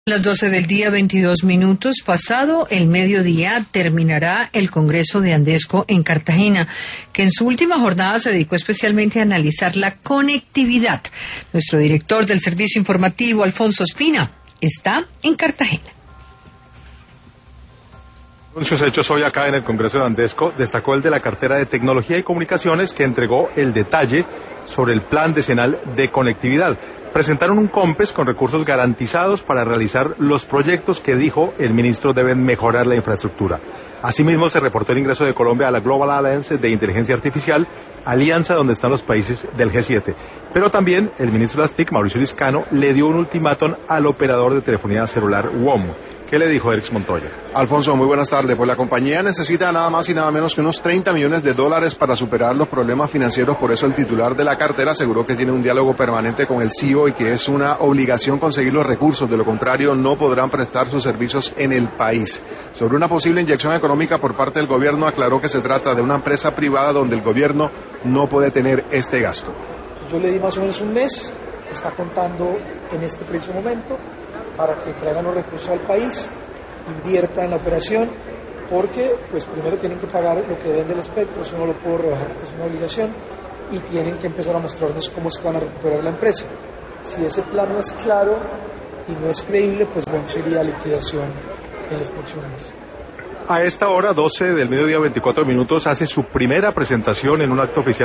Las 12 del día, 22 minutos. Pasado el mediodía terminará el Congreso de Andesco en Cartagena, que en su última jornada se dedicó especialmente a analizar la conectividad. Nuestro director del servicio informativo, Alfonso Espina, está en Cartagena. Anuncios hechos hoy acá en el Congreso de Andesco, destacó el de la cartera de Tecnología y Comunicaciones, que entregó el detalle sobre el plan decenal de conectividad. Presentaron un COMPES con recursos garantizados para realizar los proyectos que, dijo el ministro, deben mejorar la infraestructura. Asimismo, se reportó el ingreso de Colombia a la Global Alliance de Inteligencia Artificial, alianza donde están los países del G7. Pero también el ministro de las TIC, Mauricio Liscano, le dio un ultimátum al operador de telefonía celular WOM. ¿Qué le dijo Eric Montoya? Alfonso, muy buenas tardes. Pues la compañía necesita nada más y nada menos que unos 30 millones de dólares para superar los problemas financieros. Por eso el titular de la cartera aseguró que tiene un diálogo permanente con el CEO y que es una obligación conseguir los recursos. De lo contrario, no podrán prestar sus servicios en el país. Sobre una posible inyección económica por parte del gobierno, aclaró que se trata de una empresa privada donde el gobierno no puede tener este gasto. Yo le di más o menos un mes, está contando en este preciso momento, para que traigan los recursos al país, inviertan en la operación, porque pues primero tienen que pagar lo que deben del espectro, eso no lo puedo rebajar porque es una obligación, y tienen que empezar a mostrarnos cómo se van a recuperar la empresa. Si ese plan no es claro y no es creíble, pues bueno, sería liquidación en los próximos meses. A esta hora, 12 del mediodía, 24 minutos, hace su primera presentación en un acto oficial